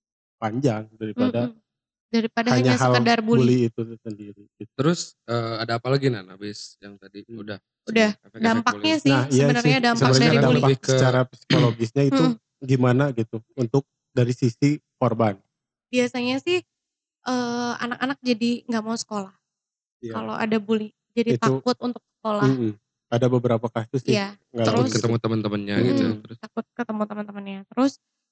panjang daripada
Mhm. Daripada
hanya
hanya
hal
sekadar bully.
bully itu sendiri gitu.
Terus, eee, ada apa lagi Nan habis yang tadi?
Mhm.
Udah
Udah,
semua efek-efek
dampaknya
bullying?
sih
Nah iya sih,
sebenarnya dampak
Berarti
sebenarnya
dari
sekarang
bully.
dampak
lebih ke
secara psikologisnya itu
Mhm.
gimana gitu untuk dari sisi korban?
Biasanya sih, eee, anak-anak jadi nggak mau sekolah,
Iya.
kalau ada bully. Jadi
Itu
takut untuk sekolah.
mhm, ada beberapa kasus sih
Iya,
Takut
ngalamin
terus
gitu.
ketemu temen-temennya gitu ya,
mhm,
Mhm.
terus?
takut ketemu teman-temannya. Terus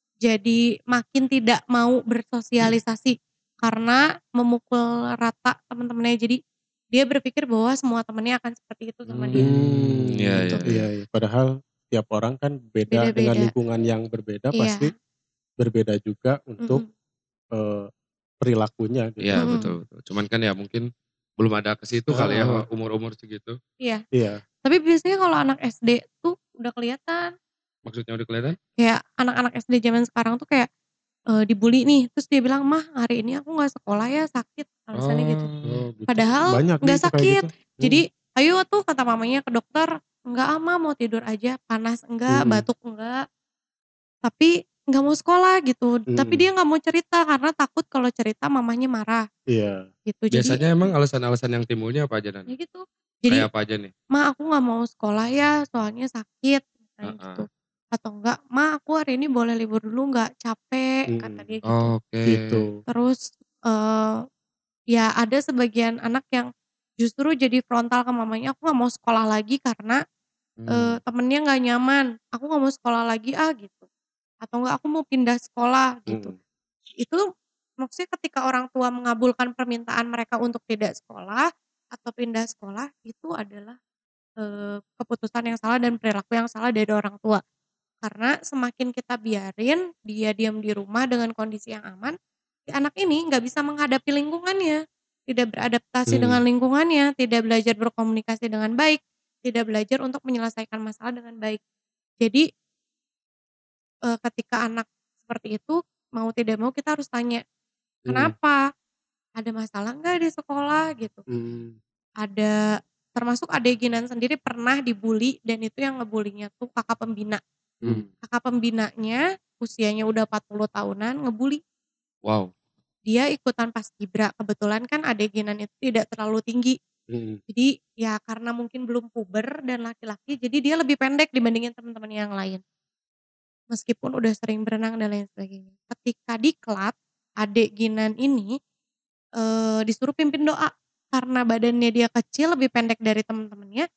jadi makin tidak mau bersosialisasi karena memukul rata temen-temennya. Jadi dia berpikir bahwa semua temennya akan seperti itu sama dia,
Mmm, iya
gitu.
iya
Iya
iya.
iya, padahal tiap orang kan beda dengan
Beda-beda.
lingkungan yang berbeda pasti
Iya.
berbeda juga untuk,
Mhm.
eee, perilakunya
Iya,
gitu.
betul
Mhm.
betul. Cuman kan ya mungkin belum ada ke situ kali ya,
Heeh.
umur-umur segitu.
Iya.
Iya.
Tapi biasanya kalau anak S D tuh udah kelihatan.
Maksudnya udah kelihatan?
Kayak anak-anak S D zaman sekarang tuh kayak, eee, di-bully nih, terus dia bilang, "Mah hari ini aku nggak sekolah ya sakit," alasannya gitu.
Oh.
Oh gitu,
Padahal
banyak nih
nggak
itu kayak
sakit.
gitu. Mhm.
Jadi, "Ayo tuh," kata mamanya ke dokter, "Enggak ah Mah mau tidur aja, panas enggak,
Mhm.
batuk enggak." Tapi nggak mau sekolah gitu, tapi
Mhm.
dia nggak mau cerita karena takut kalau cerita mamahnya marah,
Iya.
gitu. Jadi
Biasanya emang alasan-alasan yang timbulnya apa aja
Ya
Nan?
gitu.
Kayak
Jadi,
apa aja nih?
"Mah aku nggak mau sekolah ya soalnya sakit," katanya gitu.
Heeh.
Atau enggak, "Mah aku hari ini boleh libur dulu nggak? Capek," kata
Mhm.
dia gitu.
Oke.
Gitu.
Terus, eee, ya ada sebagian anak yang justru jadi frontal ke mamanya, "Aku nggak mau sekolah lagi karena, eee,
Mmm.
temennya nggak nyaman, aku nggak mau sekolah lagi ah," gitu. Atau enggak, "Aku mau pindah sekolah," gitu.
Mhm.
Itu maksudnya ketika orang tua mengabulkan permintaan mereka untuk tidak sekolah atau pindah sekolah, itu adalah, eee, keputusan yang salah dan perilaku yang salah dari orang tua. Karena semakin kita biarin dia diam di rumah dengan kondisi yang aman, si anak ini nggak bisa menghadapi lingkungannya, tidak beradaptasi dengan
Mhm.
lingkungannya, tidak belajar berkomunikasi dengan baik, tidak belajar untuk menyelesaikan masalah dengan baik. Jadi eee, ketika anak seperti itu mau tidak mau kita harus tanya,
Mhm.
"Kenapa? Ada masalah nggak di sekolah?" Gitu.
Mhm.
Ada termasuk adek Ginan sendiri pernah dibully dan itu yang ngebully-nya tuh kakak pembina.
Mmm.
Kakak pembinanya usianya udah empat puluh tahunan ngebully.
Wow.
Dia ikutan paskibra, kebetulan kan adek Ginan itu tidak terlalu tinggi.
Mhm.
Jadi ya karena mungkin belum puber dan laki-laki jadi dia lebih pendek dibandingin temen-temen yang lain. Meskipun udah sering berenang dan lain sebagainya. Ketika diklat, adek Ginan ini, eee, disuruh pimpin doa. Karena badannya dia kecil lebih pendek dari temen-temennya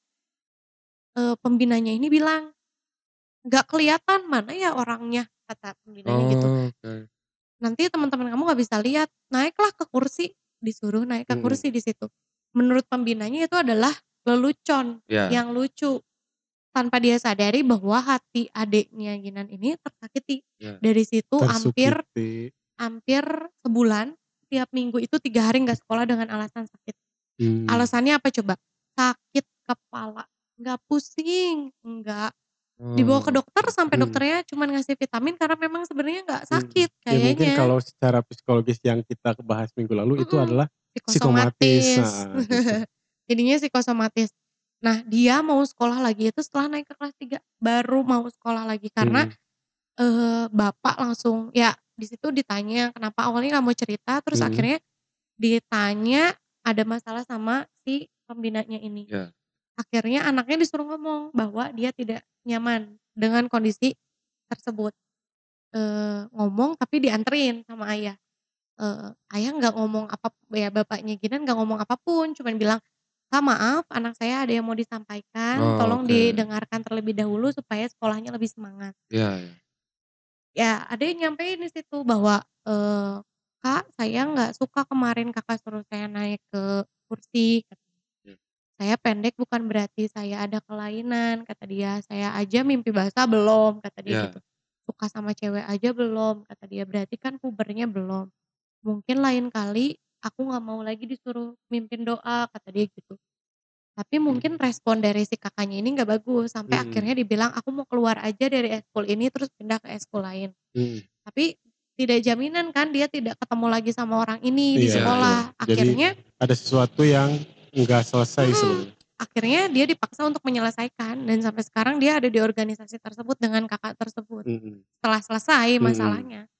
eee, pembinanya ini bilang, "Nggak kelihatan, mana ya orangnya?" Kata pembinanya gitu.
Oke.
"Nanti temen-temen kamu nggak bisa lihat, naiklah ke kursi." Disuruh naik ke
Mhm.
kursi di situ. Menurut pembinanya itu adalah lelucon,
Iya.
yang lucu. Tanpa dia sadari bahwa hati adeknya Ginan ini tersakiti.
Iya.
Dari situ hampir
Tersukiti.
hampir sebulan, tiap minggu itu tiga hari nggak sekolah dengan alasan sakit.
Mmm.
Alasannya apa coba? Sakit kepala, nggak pusing, enggak. Dibawa ke
Oh,
dokter
oke.
sampai
Mhm.
dokternya cuman ngasih vitamin karena memang sebenarnya nggak
Mhm.
sakit
Ya mungkin
kayaknya.
kalau secara psikologis yang kita bahas minggu lalu itu
Mhm,
adalah psikomatis,
psikosomatis.
heeh, gitu.
Jadinya psikosomatis. Nah dia mau sekolah lagi itu setelah naik ke kelas tiga, baru mau sekolah lagi karena,
Mhm.
eee, bapak langsung ya di situ ditanya kenapa awalnya nggak mau cerita terus
Mhm.
akhirnya ditanya ada masalah sama si pembinanya ini.
Iya.
Akhirnya anaknya disuruh ngomong bahwa dia tidak nyaman dengan kondisi tersebut. Eee, ngomong tapi dianterin sama ayah. Eee, ayah nggak ngomong apap ya bapaknya Ginan nggak ngomong apa pun cuman bilang, "Kak maaf anak saya ada yang mau disampaikan
Oh,
tolong
oke.
didengarkan terlebih dahulu supaya sekolahnya lebih semangat."
Iya iya.
Ya adek nyampein di situ bahwa, eee, "Kak saya nggak suka kemarin Kakak suruh saya naik ke kursi," katanya.
Iya.
"Saya pendek bukan berarti saya ada kelainan," kata dia, "saya aja mimpi basah belum," kata dia gitu.
Iya.
"Suka sama cewek aja belum," kata dia, "berarti kan pubernya belum. Mungkin lain kali aku nggak mau lagi disuruh mimpin doa," kata dia gitu. Tapi mungkin
Mmm.
respon dari si kakaknya ini nggak bagus sampai
Mhm.
akhirnya dibilang, "Aku mau keluar aja dari ekskul ini terus pindah ke ekskul lain."
Mhm.
Tapi tidak jaminan kan dia tidak ketemu lagi sama orang ini di
Iya
Iya
iya.
iya.
sekolah.
Jadi
Akhirnya
ada sesuatu yang enggak selesai
mhm,
sebenarnya.
akhirnya dia dipaksa untuk menyelesaikan dan sampai sekarang dia ada di organisasi tersebut dengan kakak tersebut.
Mhm.
Setelah selesai
Mhm.
masalahnya.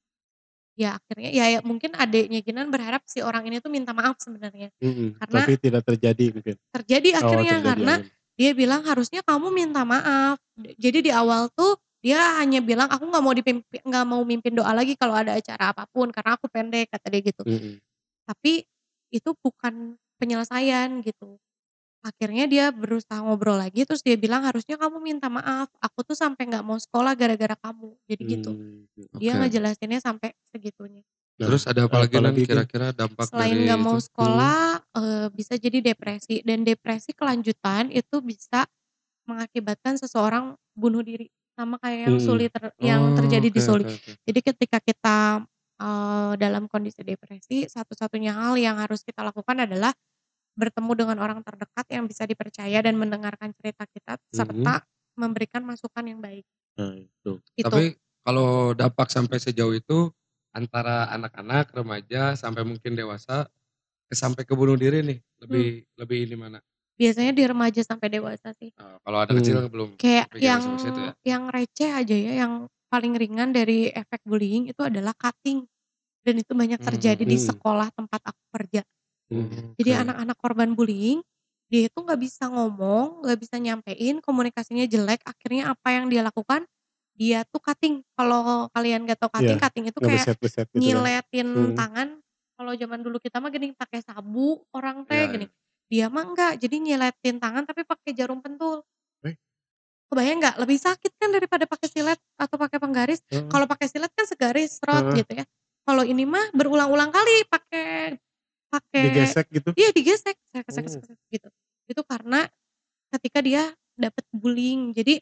Ya akhirnya ya ya mungkin adeknya Ginan berharap si orang ini tuh minta maaf sebenarnya.
Mhm,
Karena
tapi tidak terjadi mungkin?
terjadi
Oh
akhirnya
terjadi
karena
akhirnya.
dia bilang, "Harusnya kamu minta maaf." D jadi di awal tuh dia hanya bilang, "Aku nggak mau dipimpi nggak mau mimpin doa lagi kalau ada acara apa pun karena aku pendek," kata dia gitu.
Mhm.
Tapi itu bukan penyelesaian gitu. Akhirnya dia berusaha ngobrol lagi terus dia bilang, "Harusnya kamu minta maaf, aku tuh sampai nggak mau sekolah gara-gara kamu." Jadi gitu.
Mmm,
Dia
Oke.
ngejelasinnya sampai segitunya.
Nah,
Terus ada apa lagi Nan
apalagi Gin?
kira-kira dampak
Selain nggak
dari
mau
itu?
Mhm.
sekolah, eee, bisa jadi depresi dan depresi kelanjutan itu bisa mengakibatkan seseorang bunuh diri. Sama kayak yang
Mhm.
Suli ter yang
Oh,
terjadi di
oke
Suli.
oke oke.
Jadi ketika kita, eee, dalam kondisi depresi satu-satunya hal yang harus kita lakukan adalah bertemu dengan orang terdekat yang bisa dipercaya dan mendengarkan cerita kita
Mhm.
serta memberikan masukan yang baik.
Nah itu.
Itu.
Tapi kalau dampak sampai sejauh itu antara anak-anak, remaja, sampai mungkin dewasa, sampai ke bunuh diri nih
Mmm.
lebih lebih ini mana?
Biasanya di remaja sampai dewasa sih.
Oh, kalau ada kecil
Mmm.
belum
Kayak
kepikiran
yang
sampai situ ya?
yang receh aja ya, yang paling ringan dari efek bullying itu adalah cutting dan itu banyak terjadi
Mmm.
di
Mhm.
sekolah tempat aku kerja.
Mhm.
Jadi
Oke.
anak-anak korban bullying, dia itu nggak bisa ngomong, nggak bisa nyampein, komunikasinya jelek, akhirnya apa yang dia lakukan, dia tuh cutting. Kalau kalian nggak tahu cutting,
Iya,
cutting itu kayak
ngebeset-beset gitu kan?
nyiletin
Mhm.
tangan, kalau zaman dulu kita mah gini pakai sabu orang teh
Iya
gini,
iya.
dia mah enggak, jadi nyiletin tangan tapi pakai jarum pentul.
Eh.
Kebayang nggak? Lebih sakit kan daripada pakai silet atau pakai penggaris.
Heeh.
Kalau pakai silet kan segaris
Heeh.
gitu ya. Kalau ini mah berulang-ulang kali pakai pakai
Digesek gitu?
iya digesek,
Oh.
gitu. Itu karena ketika dia dapet bullying. Jadi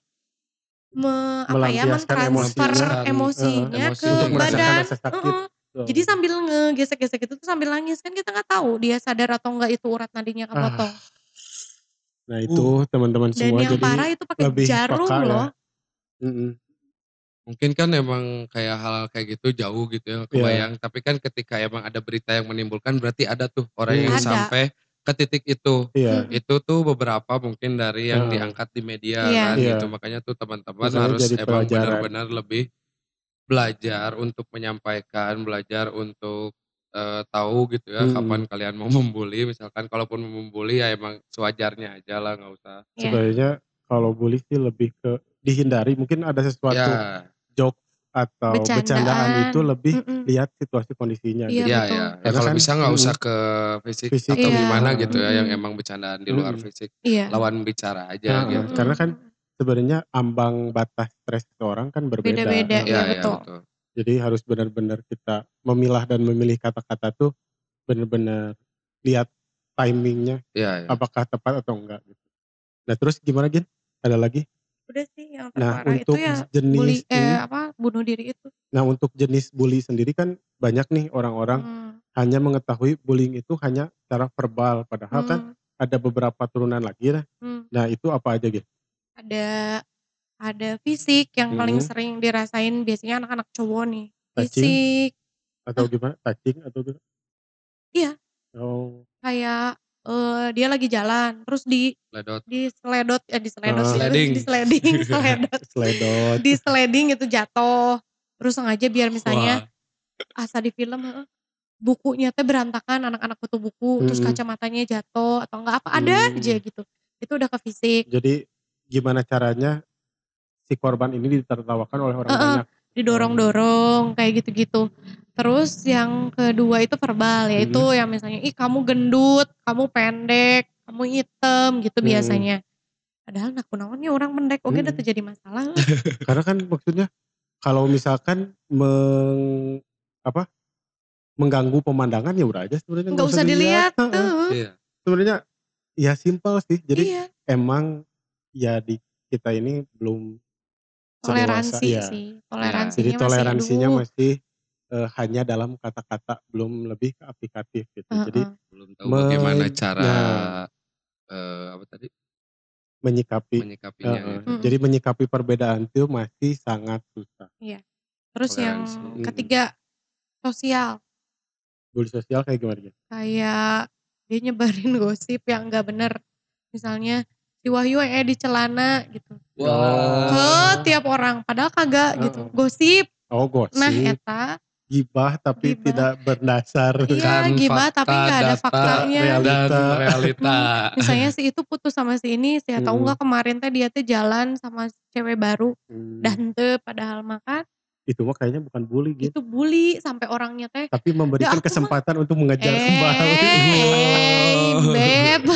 me apa ya,
Melampiaskan emosinya,
mentransfer
Melampiaskan
heeh,
emosinya
emosi
untuk
ke
merasakan
badan
rasa sakit.
heeh. Jadi
Oh.
sambil ngegesek-gesek itu tuh sambil nangis, kan kita nggak tahu dia sadar atau enggak itu urat nadinya
Ah.
kepotong.
Nah
Uh.
itu teman-teman
Dan
semua
yang
jadi
parah itu pakai
lebih
jarum
peka ya.
loh.
Mhm.
Mungkin kan emang kayak hal-hal kayak gitu jauh gitu ya,
Iya.
kebayang. Tapi kan ketika emang ada berita yang menimbulkan berarti ada tuh orang yang
Mhm.
Ada.
sampai ke titik itu.
Iya.
Mhm.
Itu tuh beberapa mungkin dari yang
Heeh.
diangkat di media kan
Iya.
gitu.
Iya.
Makanya tuh teman-teman
Misalnya
harus
jadi
emang
pelajaran.
benar-benar lebih belajar untuk menyampaikan, belajar untuk, eee, tahu gitu ya kapan
Mhm.
kalian mau membuli. Misalkan kalaupun mau membuli ya emang sewajarnya ajalah, nggak usah
Iya.
Sebenarnya kalau bully sih lebih ke dihindari, mungkin ada sesuatu
Ya.
jokes atau bercandaan itu
Bercandaan,
lebih
mhm.
lihat situasi kondisinya
Iya
gitu.
Ya ya.
betul.
Ya
Karena
kalau
kan
bisa nggak usah
mhm,
ke fisik
fisik
atau
Iya,
gitu,
gimana
heeh.
gitu ya, yang
mhm.
emang bercandaan di luar
Mhm.
fisik.
Iya.
Lawan bicara aja
Heeh,
gitu.
karena kan
Mhm.
sebenarnya ambang batas stres seseorang kan berbeda,
Beda-beda,
heeh.
iya
Ya ya,
betul.
betul.
Jadi harus benar-benar kita memilah dan memilih kata-kata tuh benar-benar lihat timing-nya,
Iya iya.
apakah tepat atau enggak gitu. Nah terus gimana Gin? Ada lagi?
Udah sih yang
Nah
terparah itu
untuk
ya bully
jenis
eh,
ini
apa, bunuh diri itu.
Nah untuk jenis bully sendiri kan banyak nih orang-orang
Mmm.
hanya mengetahui bullying itu hanya secara verbal, padahal kan
Mmm.
ada beberapa turunan lagi nah.
Mmm.
Nah itu apa aja Gin?
Ada ada fisik yang paling
Mhm.
sering dirasain biasanya anak-anak cowok nih,
Touching?
fisik.
Atau
Hah?
gimana? Touching atau gimana?
Iya.
Oh.
Kayak, eee, dia lagi jalan terus di
Ledot.
diseledot eh, diseledot
Heeh.
gitu,
Sliding.
di-sliding, seledot,
Sledot.
di-sliding itu jatuh. Terus sengaja biar misalnya
Wah.
asa di film heeh, bukunya teh berantakan, anak-anak kutu buku, terus
Mhm.
kacamatanya jatuh atau enggak apa, ada aja
Mmm.
gitu. Itu udah ke fisik.
Jadi gimana caranya si korban ini ditertawakan oleh orang
Heeh,
banyak? Oh.
didorong-dorong kayak gitu-gitu. Terus yang kedua itu verbal, yaitu
Mhm.
yang misalnya, "Ih kamu gendut, kamu pendek, kamu hitam," gitu
Mhm.
biasanya. Padahal nah kunaon nya urang pendek oge da teu
Mhm.
jadi masalah heuh.
Karena kan maksudnya kalau misalkan meng apa, mengganggu pemandangan ya udah aja sebenarnya
Enggak
nggak usah
usah
dilihat,
dilihat,
heeh.
heeh.
Iya.
Sebenarnya ya simpel sih, jadi
Iya.
emang ya di kita ini belum sedewasa
Toleransi
iya.
sih,
Iya.
Jadi
toleransinya masih
toleransinya
aduh.
masih, eee, hanya dalam kata-kata, belum lebih ke aplikatif gitu. Jadi
Heeh.
Belum tahu bagaimana
men
cara,
nah.
eee, apa tadi?
Menyikapi
Menyikapinya
heeh,
gitu.
Mhm.
jadi menyikapi perbedaan itu masih sangat susah.
Iya. Terus yang
Toleransi.
Mhm.
ketiga, sosial.
Bully sosial kayak gimana Gin?
Kayak dia nyebarin gosip yang enggak bener. Misalnya, "Si Wahyu ee di celana," gitu. Ke
Oh.
tiap orang, padahal kagak gitu,
Heeh.
gosip.
Oh
Nah
gosip,
eta
gibah tapi
gibah.
tidak berdasar.
Iya
Bukan
gibah tapi
fakta,
enggak ada
Fakta,
data,
faktanya.
dan
realita.
Mhm,
realita.
misalnya si itu putus sama si ini, si atau
Mhm.
enggak kemarin teh dia teh jalan sama cewek baru, dah
Mmm.
henteu padahal mah kan
Itu mah kayaknya bukan bully Gin.
itu bully sampai orangnya teh,
Tapi
"Ya
memberikan
aku mah"
kesempatan untuk mengejar kembali.
eh, ei,
Oh.
Beb.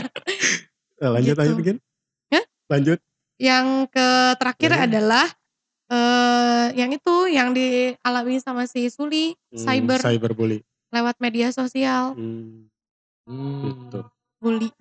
Eee, lanjut lanjut
Gitu.
Gin.
Hah?
Lanjut.
Yang ke terakhir
Lanjut.
adalah, eee, yang itu, yang dialami sama si Suli,
Mmm,
cyber,
cyberbully.
lewat media sosial.
Mmm. Gitu.
Mmm.
Bully.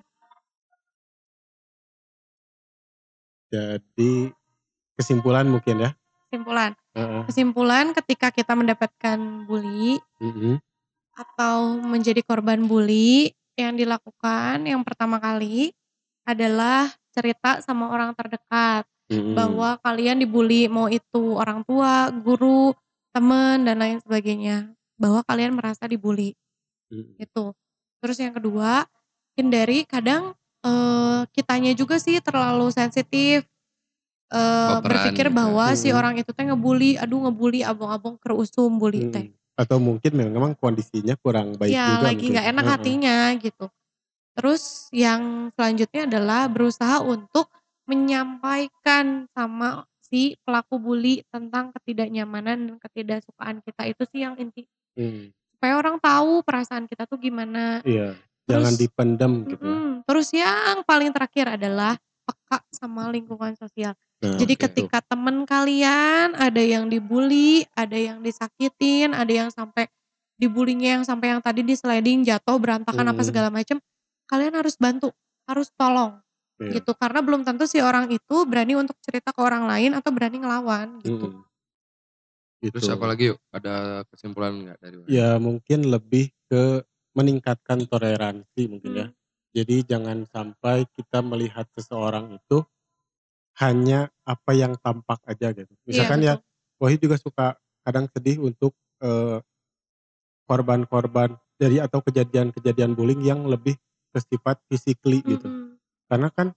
Jadi kesimpulan mungkin ya?
Kesimpulan,
Heeh.
kesimpulan ketika kita mendapatkan bully
Mhm.
atau menjadi korban bully, yang dilakukan yang pertama kali adalah cerita sama orang terdekat,
Mhm.
bahwa kalian di-bully, mau itu orang tua, guru, temen, dan lain sebagainya, bahwa kalian merasa di-bully,
Mhm.
gitu. Terus yang kedua, hindari kadang, eee, kitanya juga sih terlalu sensitif, eee,
Baperan
berpikir
gitu ya?
bahwa si
Mhm.
orang itu teh nge-bully, aduh nge-bully abong-abong keur usum bully teh.
Mhm, atau mungkin memang kondisinya kurang baik
Iya,
juga
lagi
mungkin,
nggak enak
heeh.
hatinya gitu. Terus yang selanjutnya adalah berusaha untuk menyampaikan sama si pelaku bully tentang ketidaknyamanan dan ketidaksukaan kita, itu sih yang inti.
Mmm.
Supaya orang tahu perasaan kita tuh gimana.
Iya, jangan
Terus
dipendam gitu ya?
mhm, terus yang paling terakhir adalah peka sama lingkungan sosial.
Nah
Jadi
Oke.
itu.
ketika temen kalian ada yang di-bully, ada yang disakitin, ada yang sampai di-bully-nya yang sampai yang tadi di-sliding, jatuh, berantakan, apa
Mhm.
segala macem, kalian harus bantu, harus tolong,
Iya.
gitu. Karena belum tentu si orang itu berani untuk cerita ke orang lain atau berani ngelawan, gitu.
Mhm.
Terus
Gitu.
apalagi yuk? Ada kesimpulan nggak dari Wahyu?
Ya mungkin lebih ke meningkatkan toleransi mungkin ya.
Mmm.
Jadi jangan sampai kita melihat seseorang itu hanya apa yang tampak aja gitu.
Iya
Misalkan ya
betul.
Wahyu juga suka kadang sedih untuk, eee, korban-korban dari atau kejadian-kejadian bullying yang lebih bersifat physically gitu.
Mhm.
Karena kan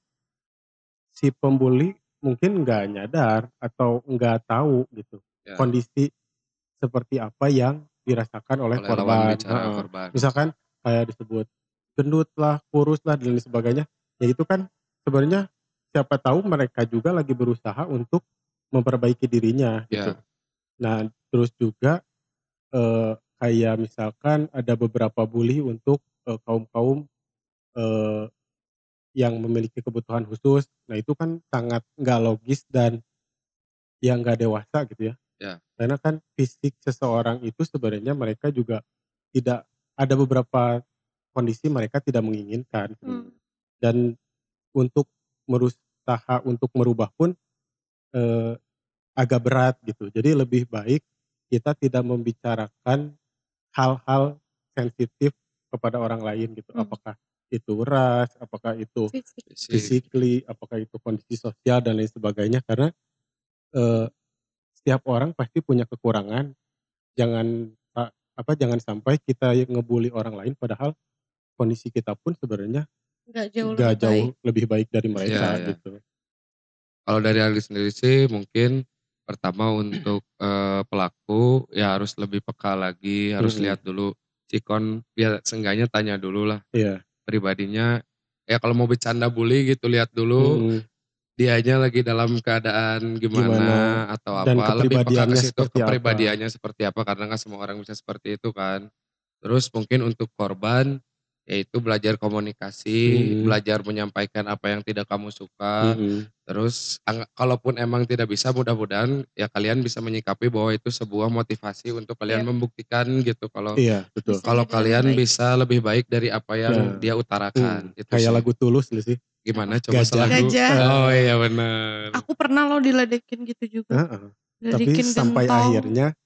si pembuli mungkin nggak nyadar atau nggak tahu gitu,
Ya.
kondisi seperti apa yang dirasakan oleh
Oleh lawan
korban
bicara
heeh.
korban.
Misalkan kayak disebut gendutlah, kuruslah, dan lain sebagainya, ya itu kan sebenarnya siapa tahu mereka juga lagi berusaha untuk memperbaiki dirinya gitu.
Ya.
Nah terus juga, eee, kayak misalkan ada beberapa bully untuk, eee, kaum-kaum, eee, yang memiliki kebutuhan khusus. Nah itu kan sangat nggak logis dan ya nggak dewasa gitu ya.
Ya.
Karena kan fisik seseorang itu sebenarnya mereka juga tidak ada beberapa kondisi mereka tidak menginginkan.
Mmm.
Dan untuk berusaha untuk merubah pun, eee, agak berat gitu. Jadi lebih baik kita tidak membicarakan hal-hal sensitif kepada orang lain gitu.
Mmm.
Apakah itu ras, apakah itu
Fisik.
Fisik.
physically, apakah itu kondisi sosial dan lain sebagainya. Karena, eee, setiap orang pasti punya kekurangan. Jangan a apa, jangan sampai kita nge-bully orang lain padahal kondisi kita pun sebenarnya
Nggak jauh lebih
nggak
baik.
jauh lebih baik dari
Iya
mereka
iya.
gitu.
Kalau dari Ali sendiri sih mungkin pertama untuk, eee, pelaku ya harus lebih peka lagi, harus
Mhm.
lihat dulu sikon ya seenggaknya tanya dululah
Iya.
pribadinya. Ya kalau mau bercanda bully gitu lihat dulu
Mhm.
dianya lagi dalam keadaan
Gimana
gimana atau
dan
apa, lebih peka ke
kepribadiannya
situ,
seperti apa.
kepribadiannya seperti apa karena nggak semua orang bisa seperti itu kan. Terus mungkin untuk korban, ya itu belajar komunikasi,
Mhm.
belajar menyampaikan apa yang tidak kamu suka.
Mhm.
Terus anga kalaupun emang tidak bisa mudah-mudahan ya kalian bisa menyikapi bahwa itu sebuah motivasi untuk kalian
Yap.
membuktikan gitu kalau
Iya betul.
Bisa
kalau
jadi lebih
kalian
baik.
bisa lebih baik dari apa yang
Nah,
dia
mhm,
utarakan, itu
kayak
sih.
lagu Tulus gak sih?
Apa?
Gimana coba
Gajah.
selagu?
Gajah.
Oh
Heeh.
iya bener.
Aku pernah loh diledekin gitu juga.
Heeh. Tapi
Diledekin
sampai
gentong.
akhirnya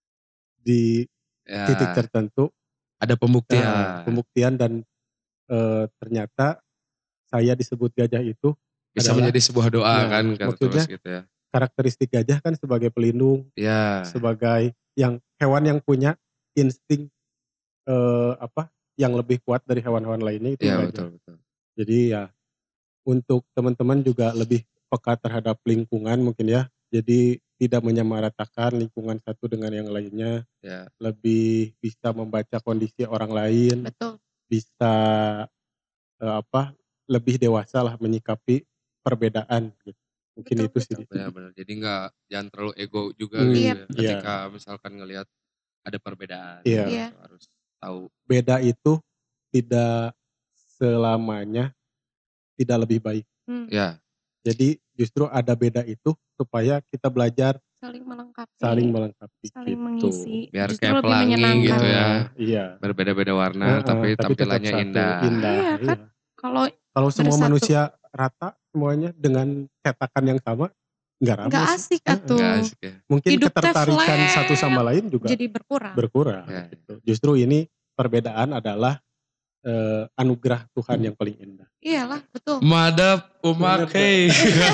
di titik
Ya.
tertentu
Ada
heeh,
pembuktian.
pembuktian dan, eee, ternyata saya disebut gajah itu
Bisa
adalah
menjadi sebuah doa kan
nah
kata Tulus
maksudnya
gitu ya.
karakteristik gajah kan sebagai pelindung,
Iya.
sebagai yang hewan yang punya insting, eee, apa, yang lebih kuat dari hewan-hewan lainnya itu
Iya
gajah.
betul betul.
Jadi ya untuk teman-teman juga lebih peka terhadap lingkungan mungkin ya. Jadi tidak menyamaratakan lingkungan satu dengan yang lainnya,
Ya.
lebih bisa membaca kondisi orang lain,
Betul.
bisa, eee, apa, lebih dewasalah menyikapi perbedaan gitu. Mungkin
Betul
itu
betul.
sih.
Bener bener. Jadi nggak jangan terlalu ego juga gitu
Mmm,
Iyap.
ya
iya.
ketika misalkan ngelihat ada perbedaan
Iya.
gitu
Iya.
harus tahu.
Beda itu tidak selamanya tidak lebih baik.
Mmm.
Ya.
Jadi justru ada beda itu supaya kita belajar
Saling
saling
melengkapi,
melengkapi
saling
gitu.
mengisi,
Biar
justru
kayak
lebih
pelangi gitu
menyenangkan.
Nah
ya.
iya.
Berbeda-beda warna
Heeh,
tapi
tapi tetap
tampilannya
satu,
indah.
indah,
Iya kan,
iya.
kalau
Kalau semua
bersatu.
manusia rata semuanya dengan cetakan yang sama, nggak
Nggak
rame sih.
asik
Heeh.
Nggak
atuh.
asik ya.
Mungkin
Hidup teh
ketertarikan satu sama
flat,
lain juga
jadi berkurang.
berkurang
Ya.
gitu. Justru ini perbedaan adalah, eee, anugerah Tuhan yang paling indah.
Iyalah, betul.
Madep umak hei.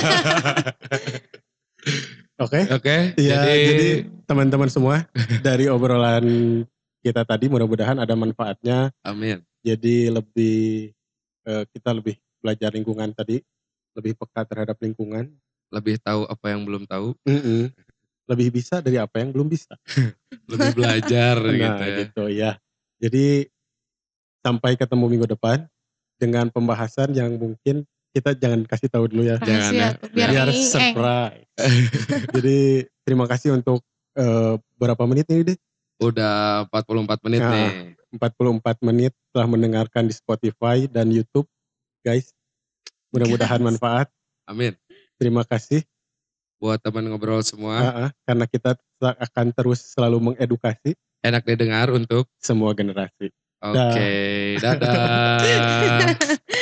Oke,
Oke,
iya
jadi
jadi teman-teman semua dari obrolan kita tadi mudah-mudahan ada manfaatnya.
Amin.
Jadi lebih, eee, kita lebih belajar lingkungan tadi, lebih peka terhadap lingkungan.
Lebih tahu apa yang belum tahu.
Mhm. Lebih bisa dari apa yang belum bisa.
Lebih belajar gitu
Nah
ya.
gitu ya. Jadi sampai ketemu minggu depan dengan pembahasan yang mungkin kita jangan kasih tahu dulu ya.
Jangan ya,
Rahasia tuh, biar
biar
Biar
eng-eng.
surprise. Jadi terima kasih untuk, eee, berapa menit ini, Dik?
Udah empat puluh empat menit
Heeh,
nih.
empat puluh empat menit telah mendengarkan di Spotify dan YouTube, guys. Mudah-mudahan
Guys.
manfaat.
Amin.
Terima kasih.
Buat teman ngobrol semua.
Heeh, karena kita sa akan terus selalu mengedukasi.
Enak didengar untuk
Semua generasi.
Oke,
Dah.
dadah.